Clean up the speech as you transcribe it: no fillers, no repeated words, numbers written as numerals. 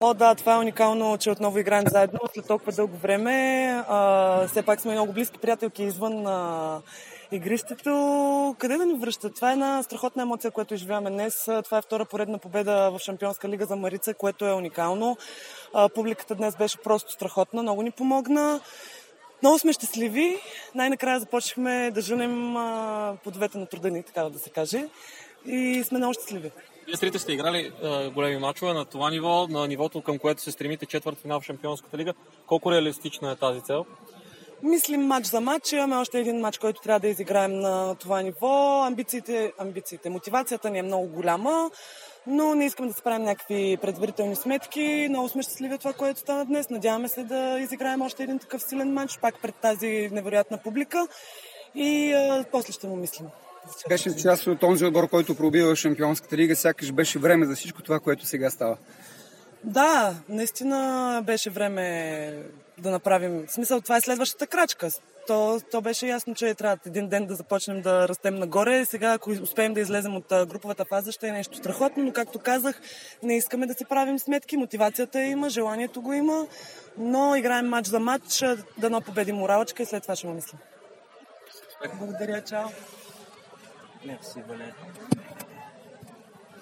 О, да, това е уникално, че отново играем заедно след толкова дълго време. Все пак сме много близки приятелки извън игрището. Къде да ни връщат? Това е една страхотна емоция, която изживяваме днес. Това е втора поредна победа в Шампионска лига за Марица, което е уникално. Публиката днес беше просто страхотна, много ни помогна. Много сме щастливи. Най-накрая започнахме да женем плодовете на труда ни, така да се каже. И сме много щастливи. Вие трите сте играли големи мачове на това ниво, на нивото, към което се стремите четвъртфинал в Шампионската лига. Колко реалистична е тази цел? Мислим мач за мач. Имаме още един мач, който трябва да изиграем на това ниво. Мотивацията ни е много голяма, но не искам да се правим някакви предварителни сметки. Много сме щастливи от това, което стана днес. Надяваме се да изиграем още един такъв силен мач, пак пред тази невероятна публика и после ще му мислим. Беше част от този отбор, който пробива Шампионската лига. Сякаш беше време за всичко това, което сега става. Да, наистина беше време да направим. В смисъл, това е следващата крачка. То беше ясно, че трябва един ден да започнем да растем нагоре. Сега, ако успеем да излезем от груповата фаза, ще е нещо страхотно, но както казах, не искаме да си правим сметки. Мотивацията има, желанието го има, но играем мач за мач, дано победим моралчка и след това ще му мислим. Благодаря, чао. Merci, Валерия.